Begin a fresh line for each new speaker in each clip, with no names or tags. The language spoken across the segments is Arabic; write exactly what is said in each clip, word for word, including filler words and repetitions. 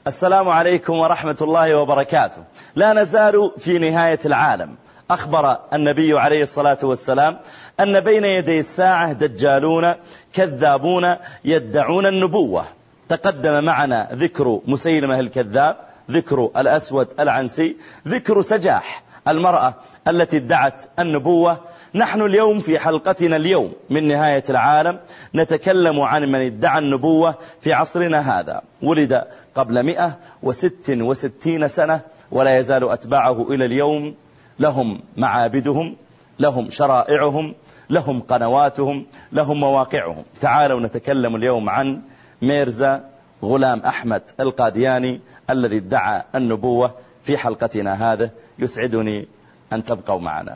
السلام عليكم ورحمة الله وبركاته. لا نزال في نهاية العالم. أخبر النبي عليه الصلاة والسلام أن بين يدي الساعة دجالون كذابون يدعون النبوة. تقدم معنا ذكر مسيلمة الكذاب، ذكر الأسود العنسي، ذكر سجاح المرأة التي ادعت النبوة. نحن اليوم في حلقتنا اليوم من نهاية العالم نتكلم عن من ادعى النبوة في عصرنا هذا. ولد قبل مئة وست وستين سنة ولا يزال أتباعه إلى اليوم، لهم معابدهم، لهم شرائعهم، لهم قنواتهم، لهم مواقعهم. تعالوا نتكلم اليوم عن ميرزا غلام أحمد القادياني الذي ادعى النبوة في حلقتنا هذا. يسعدني أن تبقوا معنا.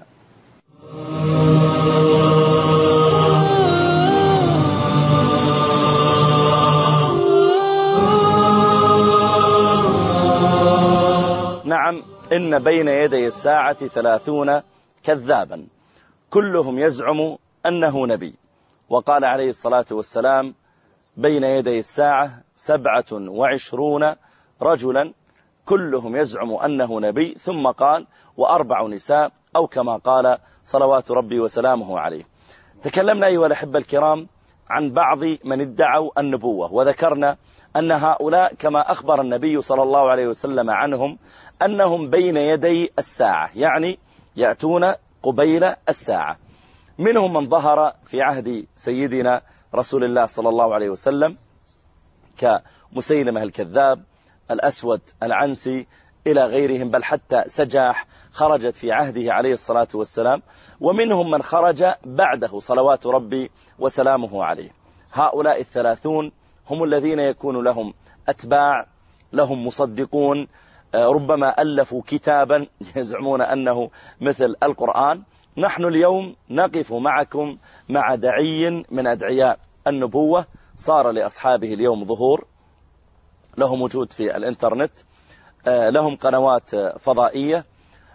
نعم، إن بين يدي الساعة ثلاثون كذابا كلهم يزعم أنه نبي. وقال عليه الصلاة والسلام: بين يدي الساعة سبعة وعشرون رجلا كلهم يزعم أنه نبي. ثم قال: وأربع نساء، أو كما قال صلوات ربي وسلامه عليه. تكلمنا أيها الأحبة الكرام عن بعض من ادعوا النبوة، وذكرنا أن هؤلاء كما أخبر النبي صلى الله عليه وسلم عنهم أنهم بين يدي الساعة، يعني يأتون قبيل الساعة. منهم من ظهر في عهد سيدنا رسول الله صلى الله عليه وسلم كمسيلمة الكذاب، الأسود العنسي، إلى غيرهم، بل حتى سجاح خرجت في عهده عليه الصلاة والسلام. ومنهم من خرج بعده صلوات ربي وسلامه عليه. هؤلاء الثلاثون هم الذين يكون لهم أتباع، لهم مصدقون، ربما ألفوا كتابا يزعمون أنه مثل القرآن. نحن اليوم نقف معكم مع دعي من أدعياء النبوة، صار لأصحابه اليوم ظهور، لهم وجود في الإنترنت، لهم قنوات فضائية،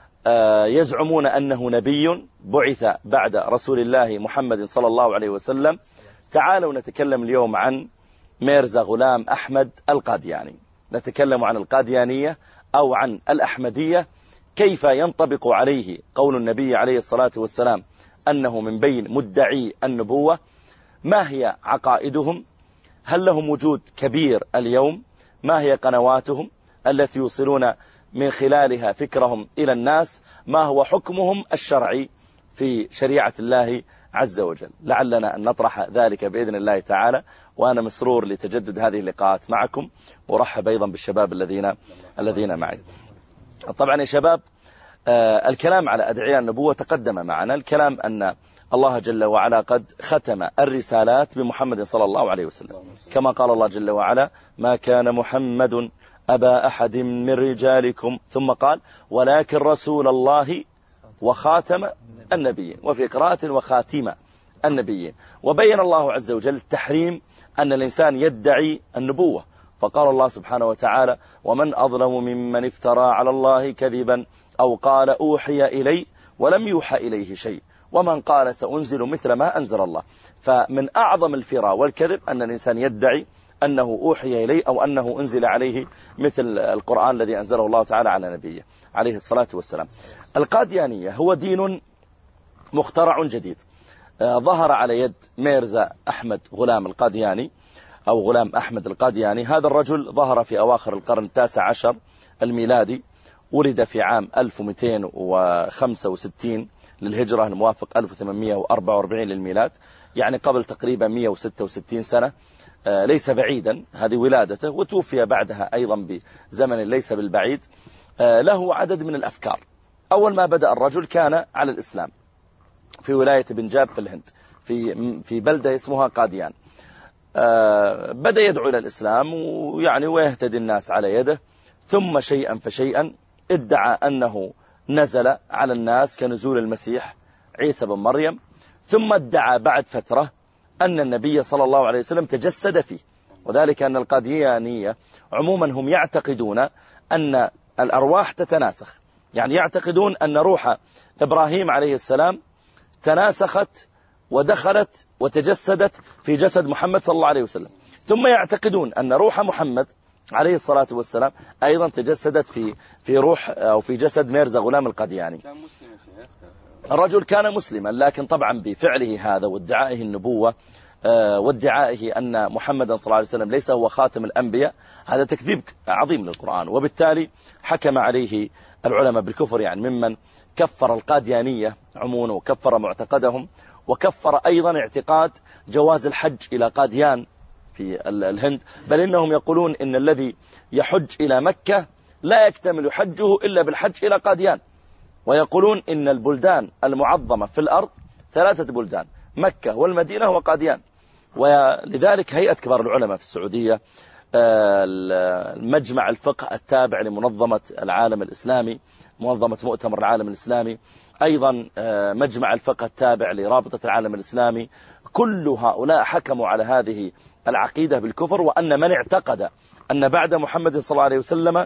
يزعمون أنه نبي بعث بعد رسول الله محمد صلى الله عليه وسلم. تعالوا نتكلم اليوم عن ميرزا غلام أحمد القادياني. نتكلم عن القاديانية أو عن الأحمدية، كيف ينطبق عليه قول النبي عليه الصلاة والسلام أنه من بين مدعي النبوة، ما هي عقائدهم، هل لهم وجود كبير اليوم، ما هي قنواتهم التي يوصلون من خلالها فكرهم إلى الناس، ما هو حكمهم الشرعي في شريعة الله عز وجل. لعلنا أن نطرح ذلك بإذن الله تعالى. وأنا مسرور لتجدد هذه اللقاءات معكم، ورحب أيضا بالشباب الذين الذين معي. طبعا يا شباب، آه الكلام على أدعياء النبوة تقدم معنا الكلام أن الله جل وعلا قد ختم الرسالات بمحمد صلى الله عليه وسلم، كما قال الله جل وعلا: ما كان محمد أبا أحد من رجالكم، ثم قال: ولكن رسول الله وخاتم النبيين، وفي قراءة وخاتم النبيين. وبين الله عز وجل تحريم أن الإنسان يدعي النبوة، فقال الله سبحانه وتعالى: ومن أظلم ممن افترى على الله كذبا أو قال أوحي إلي ولم يوحى إليه شيء ومن قال سأنزل مثل ما أنزل الله. فمن أعظم الفرى والكذب أن الإنسان يدعي أنه أوحي إليه أو أنه أنزل عليه مثل القرآن الذي أنزله الله تعالى على نبيه عليه الصلاة والسلام. القاديانية هو دين مخترع جديد ظهر على يد ميرزا أحمد غلام القادياني أو غلام أحمد القادياني. هذا الرجل ظهر في أواخر القرن التاسع عشر الميلادي، ولد في عام ألف ومئتين وخمسة وستين للهجرة الموافق ألف وثمانمئة وأربعة وأربعين للميلاد، يعني قبل تقريبا مئة وستة وستين سنة، ليس بعيدا هذه ولادته. وتوفي بعدها أيضا بزمن ليس بالبعيد. له عدد من الأفكار. أول ما بدأ الرجل كان على الإسلام في ولاية بنجاب في الهند، في في بلدة اسمها قاديان. بدأ يدعو إلى الإسلام ويعني ويهتدي الناس على يده. ثم شيئا فشيئا ادعى أنه نزل على الناس كنزول المسيح عيسى بن مريم. ثم ادعى بعد فترة أن النبي صلى الله عليه وسلم تجسد فيه، وذلك أن القاديانية عموما هم يعتقدون أن الأرواح تتناسخ، يعني يعتقدون أن روح إبراهيم عليه السلام تناسخت ودخلت وتجسدت في جسد محمد صلى الله عليه وسلم. ثم يعتقدون أن روح محمد عليه الصلاة والسلام أيضا تجسدت في في روح أو في جسد ميرزا غلام القادياني.
كان مسلم يا شيخ.
الرجل كان مسلما، لكن طبعا بفعله هذا وادعائه النبوة وادعائه أن محمد صلى الله عليه وسلم ليس هو خاتم الأنبياء، هذا تكذيب عظيم للقرآن، وبالتالي حكم عليه العلماء بالكفر، يعني ممن كفر القاديانية عموما وكفر معتقدهم، وكفر أيضا اعتقاد جواز الحج إلى قاديان في الهند، بل إنهم يقولون إن الذي يحج إلى مكة لا يكتمل حجه إلا بالحج إلى قاديان، ويقولون إن البلدان المعظمة في الأرض ثلاثة بلدان، مكة والمدينة وقاديان. ولذلك هيئة كبار العلماء في السعودية، المجمع الفقه التابع لمنظمة العالم الإسلامي، منظمة مؤتمر العالم الإسلامي، أيضا مجمع الفقه التابع لرابطة العالم الإسلامي، كل هؤلاء حكموا على هذه العقيدة بالكفر، وأن من اعتقد أن بعد محمد صلى الله عليه وسلم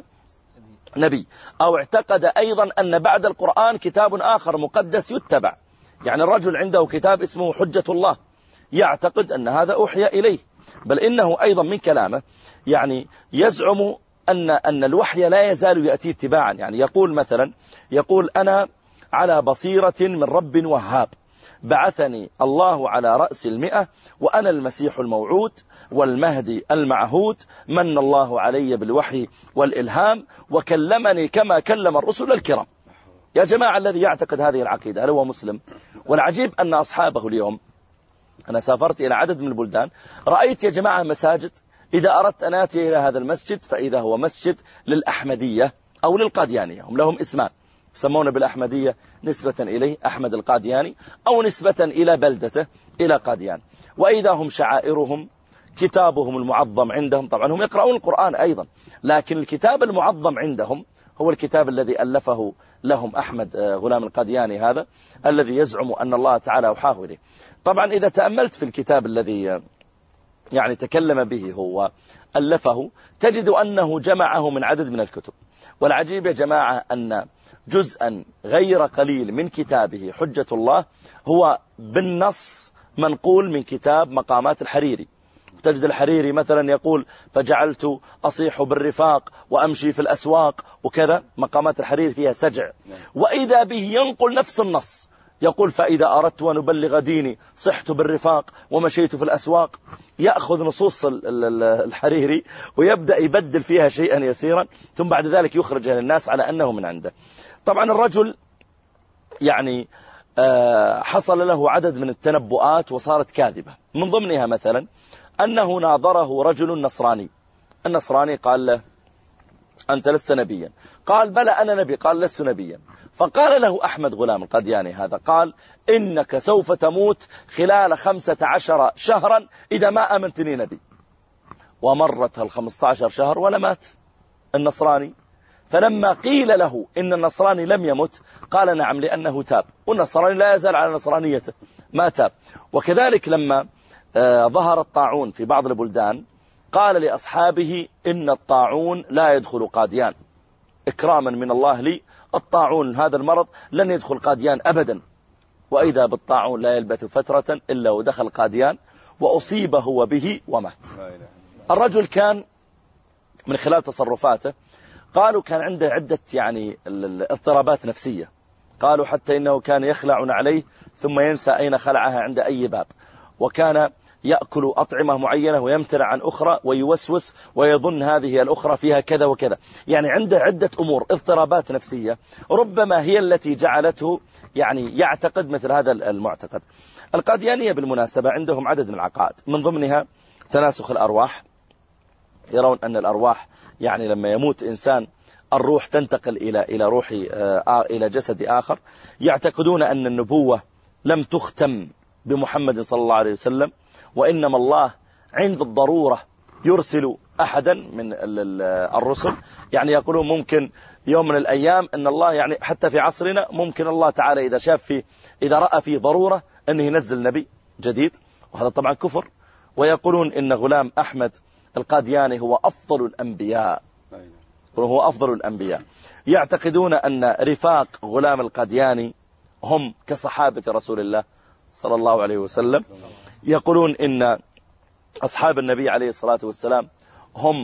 نبي، أو اعتقد أيضا أن بعد القرآن كتاب آخر مقدس يتبع، يعني الرجل عنده كتاب اسمه حجة الله يعتقد أن هذا أوحي إليه، بل إنه أيضا من كلامه يعني يزعم أن أن الوحي لا يزال يأتي اتباعا، يعني يقول مثلا، يقول أنا على بصيرة من رب وهاب، بعثني الله على رأس المئة، وأنا المسيح الموعود والمهدي المعهود، من الله علي بالوحي والإلهام، وكلمني كما كلم الرسل الكرام. يا جماعة، الذي يعتقد هذه العقيدة هل هو مسلم؟ والعجيب أن أصحابه اليوم، أنا سافرت إلى عدد من البلدان، رأيت يا جماعة مساجد، إذا أردت أن آتي إلى هذا المسجد فإذا هو مسجد للأحمدية أو للقاديانية، هم لهم اسمان يسمون بالأحمدية نسبة إليه أحمد القادياني، أو نسبة إلى بلدته إلى قاديان، وإذا هم شعائرهم كتابهم المعظم عندهم، طبعا هم يقرؤون القرآن أيضا، لكن الكتاب المعظم عندهم هو الكتاب الذي ألفه لهم أحمد غلام القادياني، هذا الذي يزعم أن الله تعالى أوحاه إليه. طبعا إذا تأملت في الكتاب الذي يعني تكلم به هو ألفه، تجد أنه جمعه من عدد من الكتب. والعجيب يا جماعة أن جزءا غير قليل من كتابه حجة الله هو بالنص منقول من كتاب مقامات الحريري. تجد الحريري مثلا يقول فجعلت أصيح بالرفاق وأمشي في الأسواق وكذا، مقامات الحريري فيها سجع، وإذا به ينقل نفس النص، يقول فإذا أردت أن أبلغ ديني صحت بالرفاق ومشيت في الأسواق. يأخذ نصوص الحريري ويبدأ يبدل فيها شيئا يسيرا، ثم بعد ذلك يخرجها للناس على أنه من عنده. طبعا الرجل يعني حصل له عدد من التنبؤات وصارت كاذبة، من ضمنها مثلا أنه ناظره رجل نصراني، النصراني قال له أنت لست نبيا، قال بلى أنا نبي، قال لست نبيا. فقال له أحمد غلام القادياني هذا، قال إنك سوف تموت خلال خمسة عشر شهرا إذا ما أمنتني نبي. ومرت الخمسة عشر شهر ولا مات النصراني. فلما قيل له إن النصراني لم يمت قال نعم لأنه تاب، والنصراني لا يزال على نصرانيته ما تاب. وكذلك لما ظهر الطاعون في بعض البلدان قال لأصحابه إن الطاعون لا يدخل قاديان، إكراما من الله لي، الطاعون هذا المرض لن يدخل قاديان أبدا. وإذا بالطاعون لا يلبث فترة إلا ودخل قاديان وأصيب هو به ومات. الرجل كان من خلال تصرفاته قالوا كان عنده عدة يعني اضطرابات نفسية، قالوا حتى إنه كان يخلع عليه ثم ينسى أين خلعها عند أي باب، وكان يأكل أطعمة معينة ويمتنع عن أخرى ويوسوس ويظن هذه الأخرى فيها كذا وكذا، يعني عنده عدة أمور اضطرابات نفسية ربما هي التي جعلته يعني يعتقد مثل هذا المعتقد. القاديانية بالمناسبة عندهم عدد من العقائد، من ضمنها تناسخ الأرواح، يرون أن الأرواح يعني لما يموت إنسان الروح تنتقل إلى إلى روح إلى جسد آخر. يعتقدون أن النبوة لم تختم بمحمد صلى الله عليه وسلم، وإنما الله عند الضرورة يرسل أحدا من الرسل، يعني يقولون ممكن يوم من الأيام أن الله يعني حتى في عصرنا ممكن الله تعالى إذا شاف فيه إذا رأى فيه ضرورة أنه ينزل نبي جديد، وهذا طبعا كفر. ويقولون إن غلام أحمد القادياني هو أفضل الأنبياء، هو أفضل الأنبياء. يعتقدون أن رفاق غلام القادياني هم كصحابة رسول الله صلى الله عليه وسلم. يقولون إن أصحاب النبي عليه الصلاة والسلام هم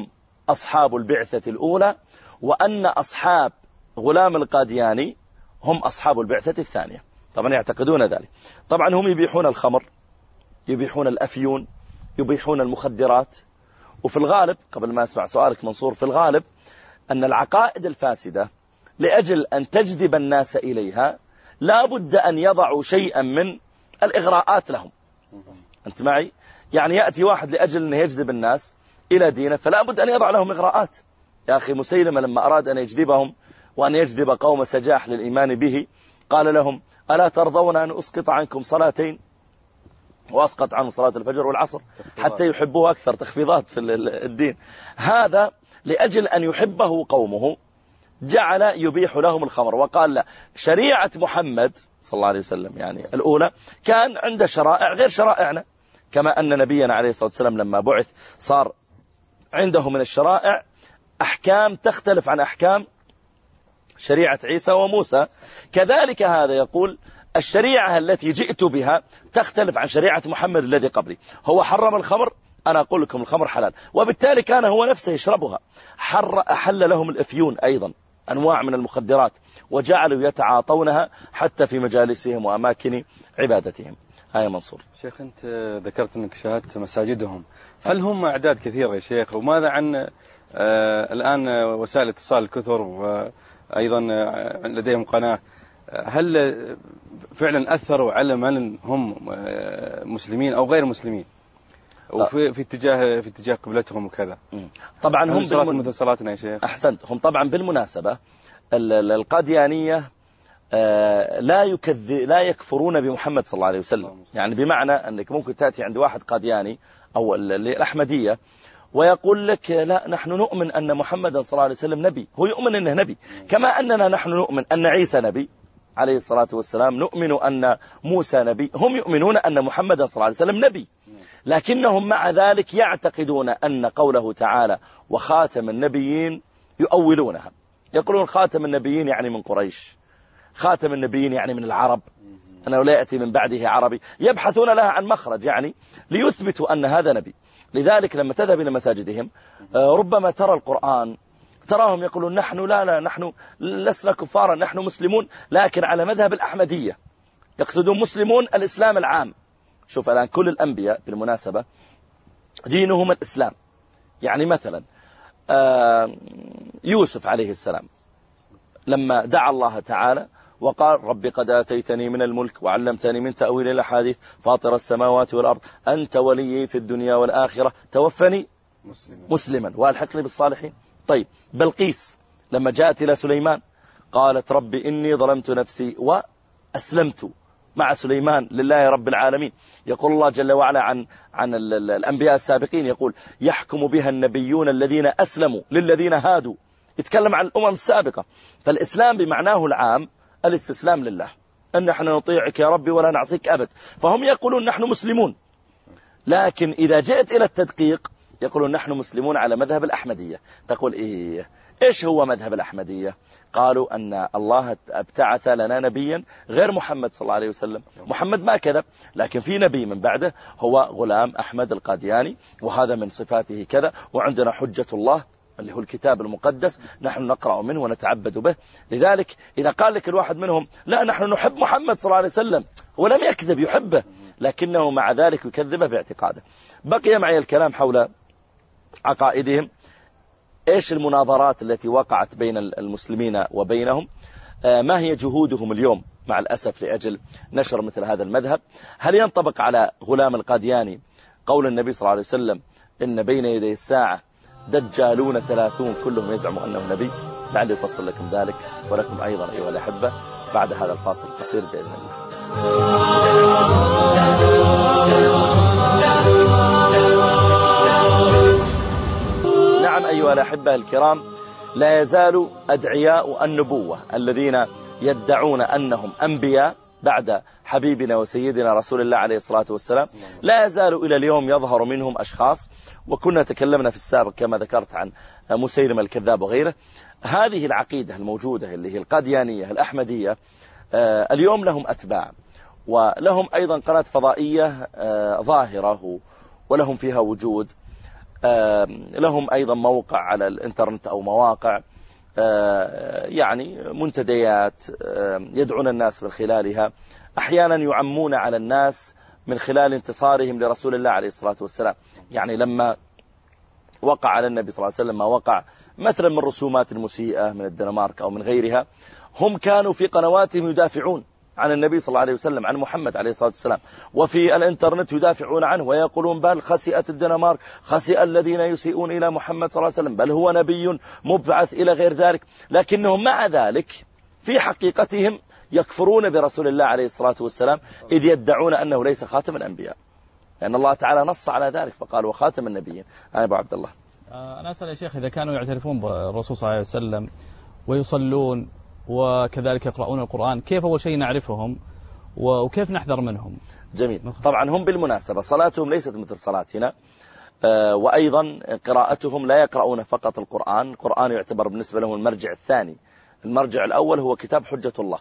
أصحاب البعثة الأولى، وأن أصحاب غلام القادياني هم أصحاب البعثة الثانية. طبعا يعتقدون ذلك. طبعا هم يبيحون الخمر، يبيحون الأفيون، يبيحون المخدرات. وفي الغالب، قبل ما أسمع سؤالك منصور، في الغالب أن العقائد الفاسدة لأجل أن تجذب الناس إليها لا بد أن يضعوا شيئا من الإغراءات لهم. أنت معي؟ يعني يأتي واحد لأجل أن يجذب الناس إلى دينه فلا بد أن يضع لهم إغراءات. يا أخي مسيلمة لما أراد أن يجذبهم وأن يجذب قوم سجاح للإيمان به قال لهم: ألا ترضون أن أسقط عنكم صلاتين؟ وأسقط عنهم صلاة الفجر والعصر حتى يحبوه أكثر، تخفيضات في الدين. هذا لأجل أن يحبه قومه جعل يبيح لهم الخمر، وقال لا، شريعة محمد صلى الله عليه وسلم يعني الأولى كان عنده شرائع غير شرائعنا، كما أن نبينا عليه الصلاة والسلام لما بعث صار عنده من الشرائع أحكام تختلف عن أحكام شريعة عيسى وموسى. كذلك هذا يقول الشريعة التي جئت بها تختلف عن شريعة محمد الذي قبلي. هو حرم الخمر، أنا أقول لكم الخمر حلال، وبالتالي كان هو نفسه يشربها. حر أحل لهم الأفيون أيضا، أنواع من المخدرات، وجعلوا يتعاطونها حتى في مجالسهم وأماكن عبادتهم. هاي منصور.
شيخ أنت ذكرت أنك شاهدت مساجدهم، هل هم أعداد كثيرة يا شيخ؟ وماذا عن آه الآن وسائل الاتصال الكثر وأيضا لديهم قناة، هل فعلا أثروا على من هم مسلمين أو غير مسلمين وفي في اتجاه في اتجاه قبلتهم وكذا؟
طبعا هم
بالمن... مثل صلاتنا يا شيخ.
أحسنت. هم طبعا بالمناسبة القاديانية لا يكذب لا يكفرون بمحمد صلى الله عليه وسلم. يعني بمعنى أنك ممكن تأتي عند واحد قادياني أو الأحمدية ويقول لك لا، نحن نؤمن أن محمد صلى الله عليه وسلم نبي، هو يؤمن أنه نبي، كما أننا نحن نؤمن أن عيسى نبي عليه الصلاة والسلام، نؤمن أن موسى نبي، هم يؤمنون أن محمد صلى الله عليه وسلم نبي، لكنهم مع ذلك يعتقدون أن قوله تعالى وخاتم النبيين يؤولونها، يقولون خاتم النبيين يعني من قريش، خاتم النبيين يعني من العرب، أنه لا يأتي من بعده عربي، يبحثون لها عن مخرج يعني ليثبتوا أن هذا نبي. لذلك لما تذهب إلى مساجدهم ربما ترى القرآن تراهم يقولون نحن لا لا نحن لسنا كفارا، نحن مسلمون، لكن على مذهب الأحمدية، يقصدون مسلمون الإسلام العام. شوف الآن كل الأنبياء بالمناسبة دينهم الإسلام. يعني مثلا يوسف عليه السلام لما دعا الله تعالى وقال ربي قد آتيتني من الملك وعلمتني من تأويل الأحاديث فاطر السماوات والأرض أنت ولي في الدنيا والآخرة توفني مسلما, مسلما والحقني بالصالحين. طيب بلقيس لما جاءت إلى سليمان قالت ربي إني ظلمت نفسي وأسلمت مع سليمان لله رب العالمين. يقول الله جل وعلا عن عن الأنبياء السابقين، يقول يحكم بها النبيون الذين أسلموا للذين هادوا، يتكلم عن الأمم السابقة. فالإسلام بمعناه العام الاستسلام لله، أن نحن نطيعك يا ربي ولا نعصيك أبد. فهم يقولون نحن مسلمون، لكن إذا جئت إلى التدقيق يقولون نحن مسلمون على مذهب الأحمدية. تقول إيه إيش هو مذهب الأحمدية؟ قالوا أن الله ابتعث لنا نبيا غير محمد صلى الله عليه وسلم. محمد ما كذب، لكن في نبي من بعده هو غلام أحمد القادياني، وهذا من صفاته كذا، وعندنا حجة الله اللي هو الكتاب المقدس نحن نقرأ منه ونتعبد به. لذلك إذا قال لك الواحد منهم لا نحن نحب محمد صلى الله عليه وسلم، هو لم يكذب، يحبه، لكنه مع ذلك يكذبه باعتقاده. بقي معي الكلام حول عقائدهم. إيش المناظرات التي وقعت بين المسلمين وبينهم؟ ما هي جهودهم اليوم مع الأسف لأجل نشر مثل هذا المذهب؟ هل ينطبق على غلام القادياني قول النبي صلى الله عليه وسلم إن بين يدي الساعة دجالون ثلاثون كلهم يزعم أنه نبي؟ لعلي أفصل لكم ذلك ولكم أيضا أيها الأحبة بعد هذا الفاصل القصير بإذن الله. نعم أيها الأحبة الكرام، لا يزال أدعياء النبوة الذين يدعون أنهم أنبياء بعد حبيبنا وسيدنا رسول الله عليه الصلاة والسلام، لا يزال إلى اليوم يظهر منهم أشخاص، وكنا تكلمنا في السابق كما ذكرت عن مسيلمة الكذاب وغيره. هذه العقيدة الموجودة اللي هي القاديانية الأحمدية اليوم لهم أتباع، ولهم أيضا قناة فضائية ظاهرة ولهم فيها وجود. لهم أيضا موقع على الإنترنت أو مواقع يعني منتديات يدعون الناس من خلالها. أحيانا يعمون على الناس من خلال انتصارهم لرسول الله عليه الصلاة والسلام. يعني لما وقع على النبي صلى الله عليه وسلم ما وقع مثلا من رسومات المسيئة من الدنمارك أو من غيرها، هم كانوا في قنواتهم يدافعون عن النبي صلى الله عليه وسلم، عن محمد عليه الصلاة والسلام، وفي الانترنت يدافعون عنه ويقولون بل خسئت الدنمارك، خسئ الذين يسيئون إلى محمد صلى الله عليه وسلم، بل هو نبي مبعث إلى غير ذلك. لكنهم مع ذلك في حقيقتهم يكفرون برسول الله عليه الصلاة والسلام، إذ يدعون أنه ليس خاتم الأنبياء، لأن الله تعالى نص على ذلك فقال وخاتم النبيين. أنا أبو عبد الله،
أنا أسأل يا شيخ، إذا كانوا يعترفون بالرسول صلى الله عليه وسلم ويصلون وكذلك يقرؤون القرآن، كيف أول شيء نعرفهم وكيف نحذر منهم؟
جميل. طبعا هم بالمناسبة صلاتهم ليست مثل صلاتنا، وأيضا قراءتهم لا يقرؤون فقط القرآن. القرآن يعتبر بالنسبة لهم المرجع الثاني. المرجع الأول هو كتاب حجة الله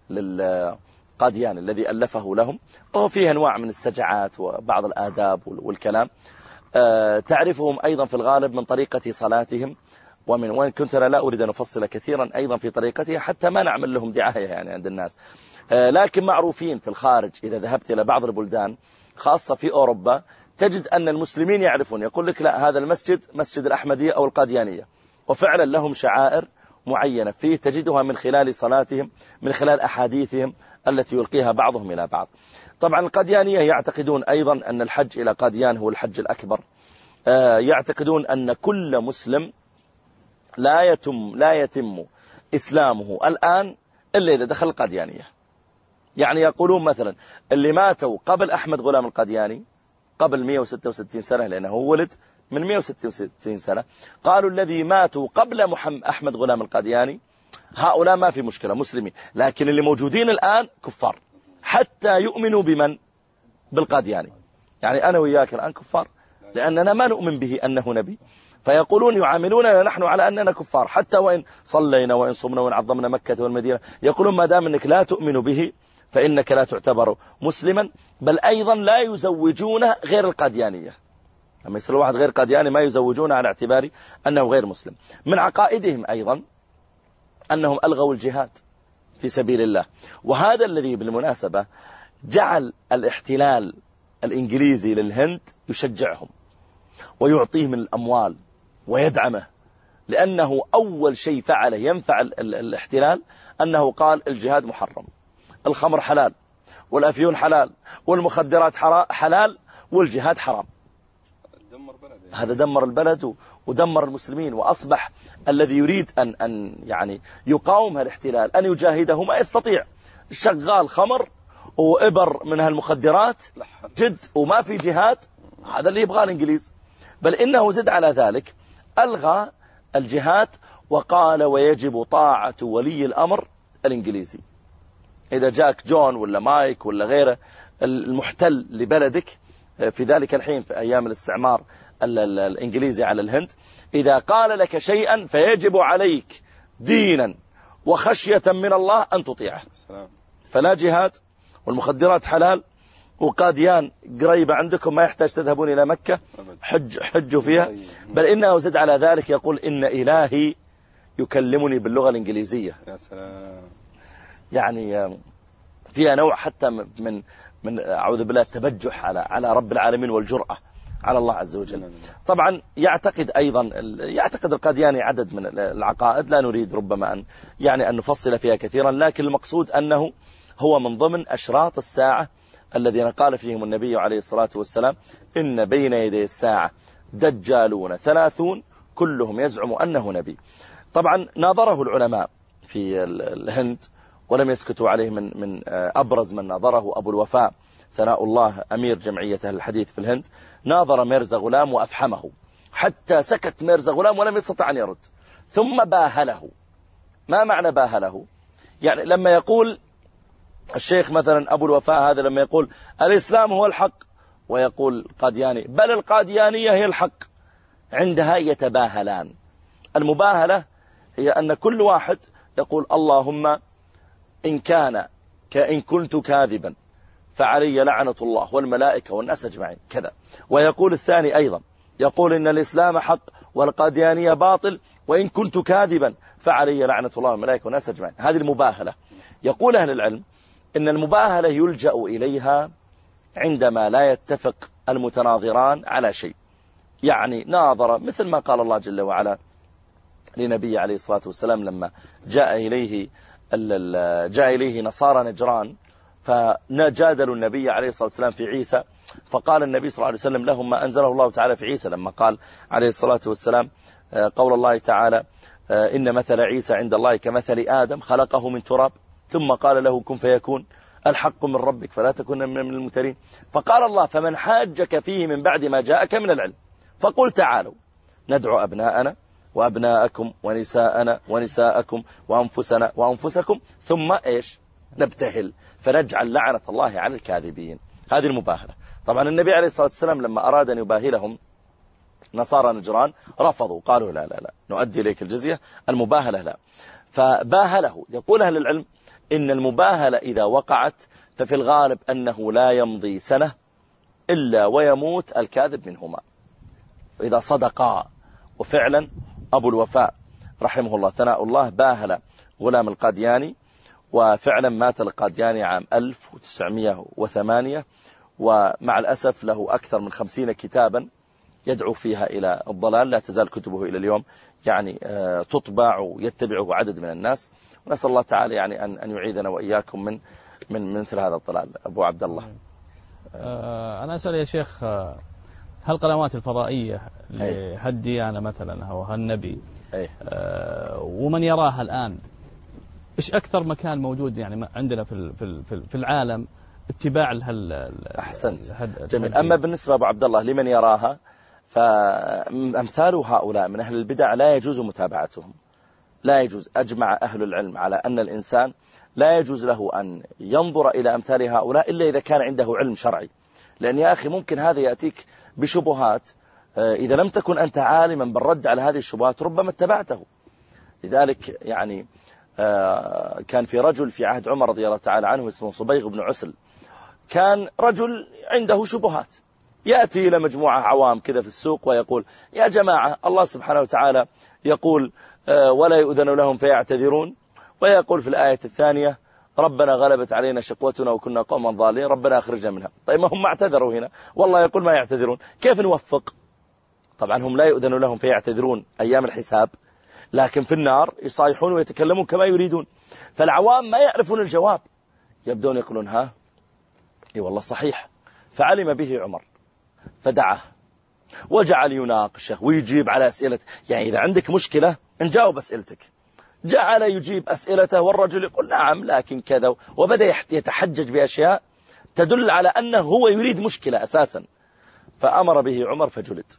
للقاديان الذي ألفه لهم، وهو فيه أنواع من السجعات وبعض الآداب والكلام. تعرفهم أيضا في الغالب من طريقة صلاتهم، ومن وين كنت أنا لا أريد أن أفصل كثيرا أيضا في طريقتها حتى ما نعمل لهم دعاية يعني عند الناس، لكن معروفين في الخارج. إذا ذهبت إلى بعض البلدان خاصة في أوروبا تجد أن المسلمين يعرفون، يقول لك لا هذا المسجد مسجد الأحمدية أو القاديانية، وفعلا لهم شعائر معينة فيه تجدها من خلال صلاتهم، من خلال أحاديثهم التي يلقيها بعضهم إلى بعض. طبعا القاديانية يعتقدون أيضا أن الحج إلى قاديان هو الحج الأكبر. يعتقدون أن كل مسلم لا يتم لا يتم إسلامه الآن إلا إذا دخل القاديانية. يعني يقولون مثلا اللي ماتوا قبل أحمد غلام القادياني قبل مئة وستة وستين سنة، لأنه ولد من مئة وستة وستين سنة، قالوا الذي ماتوا قبل محمد أحمد غلام القادياني هؤلاء ما في مشكلة مسلمين، لكن اللي موجودين الآن كفار حتى يؤمنوا بمن؟ بالقادياني. يعني أنا وياك الآن كفار لأننا ما نؤمن به أنه نبي، فيقولون يعاملوننا نحن على أننا كفار حتى وإن صلينا وإن صمنا وإن عظمنا مكة والمدينة. يقولون ما دام أنك لا تؤمن به فإنك لا تعتبر مسلما، بل أيضا لا يزوجون غير القاديانية. لما يصير واحد غير قادياني ما يزوجونه على اعتبار أنه غير مسلم. من عقائدهم أيضا أنهم ألغوا الجهاد في سبيل الله، وهذا الذي بالمناسبة جعل الاحتلال الإنجليزي للهند يشجعهم ويعطيه من الأموال ويدعمه، لأنه أول شيء فعله ينفع الاحتلال أنه قال الجهاد محرم، الخمر حلال والأفيون حلال والمخدرات حلال والجهاد حرام. هذا دمر البلد ودمر المسلمين، وأصبح الذي يريد أن أن يعني يقاوم الاحتلال أن يجاهده ما يستطيع. شغال خمر وإبر من هالمخدرات جد وما في جهاد، هذا اللي يبغاه الإنجليز. بل إنه زد على ذلك ألغى الجهاد وقال ويجب طاعة ولي الأمر الإنجليزي. إذا جاك جون ولا مايك ولا غيره المحتل لبلدك في ذلك الحين في أيام الاستعمار الإنجليزي على الهند، إذا قال لك شيئا فيجب عليك دينا وخشية من الله أن تطيعه. فلا جهاد والمخدرات حلال وقاديان قريبة عندكم ما يحتاج تذهبون إلى مكة، حج حجوا فيها. بل إنه زد على ذلك يقول إن إلهي يكلمني باللغة الإنجليزية. يعني فيها نوع حتى من من أعوذ بالله التبجح على على رب العالمين والجرأة على الله عز وجل. طبعا يعتقد أيضا يعتقد القادياني عدد من العقائد لا نريد ربما أن يعني أن نفصل فيها كثيرا، لكن المقصود أنه هو من ضمن أشراط الساعة الذين قال فيهم النبي عليه الصلاة والسلام إن بين يدي الساعة دجالون ثلاثون كلهم يزعم أنه نبي. طبعا ناظره العلماء في الهند ولم يسكتوا عليه، من من أبرز من ناظره أبو الوفاء ثناء الله أمير جمعية أهل الحديث في الهند، ناظر ميرزا غلام وأفحمه حتى سكت ميرزا غلام ولم يستطع أن يرد، ثم باهله. ما معنى باهله؟ يعني لما يقول الشيخ مثلا أبو الوفاء هذا لما يقول الإسلام هو الحق ويقول قادياني بل القاديانية هي الحق، عندها يتباهلان. المباهلة هي أن كل واحد يقول اللهم إن كان كإن كنت كاذبا فعلي لعنة الله والملائكة والناس أجمعين كذا. ويقول الثاني أيضا يقول إن الإسلام حق والقاديانية باطل، وإن كنت كاذبا فعلي لعنة الله والملائكة والناس أجمعين. هذه المباهلة. يقول أهل العلم إن المباهلة يلجأ إليها عندما لا يتفق المتناظران على شيء. يعني ناظر، مثل ما قال الله جل وعلا لنبي عليه الصلاة والسلام لما جاء إليه جاء إليه نصارى نجران فجادلوا النبي عليه الصلاة والسلام في عيسى، فقال النبي صلى الله عليه وسلم لهم ما أنزله الله تعالى في عيسى، لما قال عليه الصلاة والسلام قول الله تعالى إن مثل عيسى عند الله كمثل آدم خلقه من تراب ثم قال له كن فيكون، الحق من ربك فلا تكن من الممترين. فقال الله فمن حاجك فيه من بعد ما جاءك من العلم فقل تعالوا ندعو أبناءنا وأبناءكم ونساءنا ونساءكم وأنفسنا وأنفسكم ثم إيش نبتهل فنجعل لعنة الله على الكاذبين. هذه المباهلة. طبعا النبي عليه الصلاة والسلام لما أراد أن يباهلهم نصارى نجران رفضوا، قالوا لا لا لا نؤدي إليك الجزية، المباهلة لا. فباهله. يقول أهل العلم إن المباهلة إذا وقعت ففي الغالب أنه لا يمضي سنة إلا ويموت الكاذب منهما إذا صدقا. وفعلا أبو الوفاء رحمه الله ثناء الله باهل غلام القادياني، وفعلا مات القادياني عام ألف وتسعمائة وثمانية، ومع الأسف له أكثر من خمسين كتابا يدعو فيها إلى الضلال، لا تزال كتبه إلى اليوم يعني تطبع ويتبعه عدد من الناس. ونسأل الله تعالى يعني أن أن يعيذنا وإياكم من من مثل هذا الضلال. أبو عبد الله،
أنا أسأل يا شيخ، هل القنوات الفضائية لهالديانة مثلا أو هالنبي ومن يراها الآن إيش أكثر مكان موجود يعني عندنا في في في العالم اتباع لهال؟
أحسنت، جميل. أما بالنسبة أبو عبد الله لمن يراها فأمثال هؤلاء من أهل البدع لا يجوز متابعتهم، لا يجوز. أجمع أهل العلم على أن الإنسان لا يجوز له أن ينظر إلى أمثال هؤلاء إلا إذا كان عنده علم شرعي، لأن يا أخي ممكن هذا يأتيك بشبهات، إذا لم تكن أنت عالما بالرد على هذه الشبهات ربما اتبعته. لذلك يعني كان في رجل في عهد عمر رضي الله تعالى عنه اسمه صبيغ بن عسل، كان رجل عنده شبهات، يأتي إلى مجموعة عوام كذا في السوق ويقول يا جماعة الله سبحانه وتعالى يقول ولا يؤذن لهم فيعتذرون، ويقول في الآية الثانية ربنا غلبت علينا شقوتنا وكنا قوما ضالين ربنا أخرجنا منها. طيب ما هم اعتذروا هنا والله يقول ما يعتذرون، كيف نوفق؟ طبعا هم لا يؤذن لهم فيعتذرون أيام الحساب، لكن في النار يصايحون ويتكلمون كما يريدون. فالعوام ما يعرفون الجواب، يبدون يقولون ها اي والله صحيح. فعلم به عمر فدعاه وجعل يناقشه ويجيب على أسئلته. يعني إذا عندك مشكلة نجاوب أسئلتك، جعل يجيب أسئلته والرجل يقول نعم لكن كذا، وبدأ يتحجج بأشياء تدل على أنه هو يريد مشكلة أساسا. فأمر به عمر فجلد.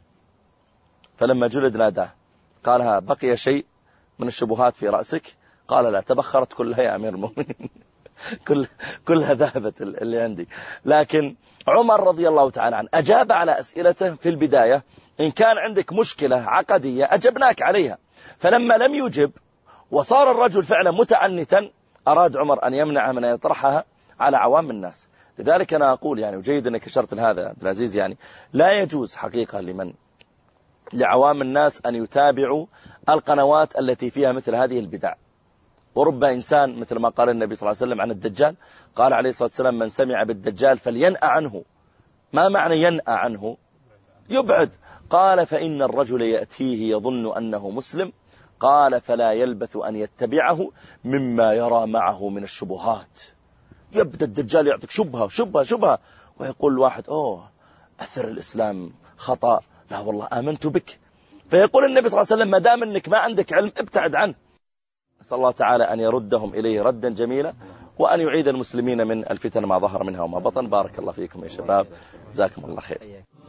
فلما جلد ناداه قالها بقي شيء من الشبهات في رأسك؟ قال لا، تبخرت كلها يا أمير المؤمنين كل كلها ذهبت اللي عندي. لكن عمر رضي الله تعالى عنه أجاب على أسئلته في البداية، إن كان عندك مشكلة عقدية أجبناك عليها. فلما لم يجب وصار الرجل فعلا متعنتا أراد عمر أن يمنع من يطرحها على عوام الناس. لذلك أنا أقول يعني وجيد أنك أشرت لهذا عبد العزيز، يعني لا يجوز حقيقة لمن لعوام الناس أن يتابعوا القنوات التي فيها مثل هذه البدع. ورب إنسان مثل ما قال النبي صلى الله عليه وسلم عن الدجال، قال عليه الصلاة والسلام من سمع بالدجال فلينأ عنه. ما معنى ينأ عنه؟ يبعد. قال فإن الرجل يأتيه يظن أنه مسلم، قال فلا يلبث أن يتبعه مما يرى معه من الشبهات. يبدأ الدجال يعطيك شبهة شبهة شبهة، ويقول الواحد أوه أثر الإسلام خطأ، لا والله آمنت بك. فيقول النبي صلى الله عليه وسلم ما دام أنك ما عندك علم ابتعد عنه. أسأل الله تعالى أن يردهم إليه ردا جميلا، وأن يعيد المسلمين من الفتن ما ظهر منها وما بطن. بارك الله فيكم يا شباب، جزاكم الله خير.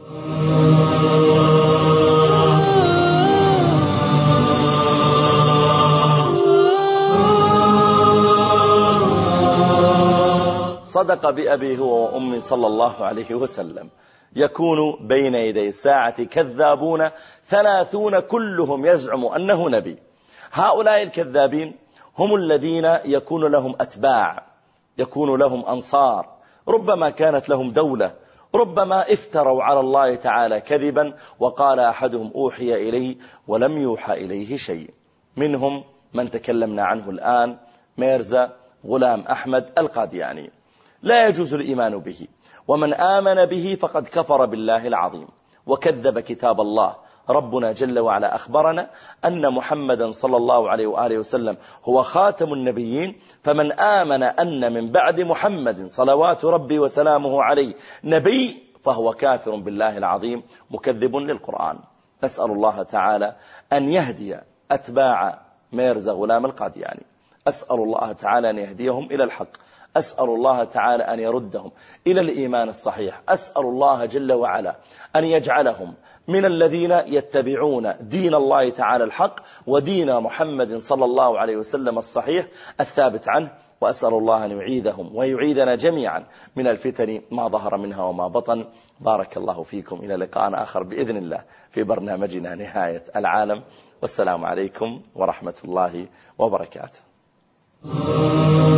صدق بأبي هو وأمي صلى الله عليه وسلم، يكون بين يدي الساعة كذابون ثلاثون كلهم يزعم أنه نبي. هؤلاء الكذابين هم الذين يكون لهم أتباع، يكون لهم أنصار، ربما كانت لهم دولة ربما افتروا على الله تعالى كذبا وقال أحدهم أوحي إليه ولم يوحى إليه شيء. منهم من تكلمنا عنه الآن، ميرزا غلام أحمد القادياني، لا يجوز الإيمان به، ومن آمن به فقد كفر بالله العظيم وكذب كتاب الله. ربنا جل وعلا أخبرنا أن محمدا صلى الله عليه وآله وسلم هو خاتم النبيين، فمن آمن أن من بعد محمد صلوات ربي وسلامه عليه نبي فهو كافر بالله العظيم مكذب للقرآن. نسأل الله تعالى أن يهدي أتباع ميرزا غلام القادياني، أسأل الله تعالى أن يهديهم إلى الحق، أسأل الله تعالى أن يردهم إلى الإيمان الصحيح، أسأل الله جل وعلا أن يجعلهم من الذين يتبعون دين الله تعالى الحق ودين محمد صلى الله عليه وسلم الصحيح الثابت عنه، وأسأل الله أن يعيدهم ويعيدنا جميعا من الفتن ما ظهر منها وما بطن. بارك الله فيكم، إلى لقاء آخر بإذن الله في برنامجنا نهاية العالم، والسلام عليكم ورحمة الله وبركاته.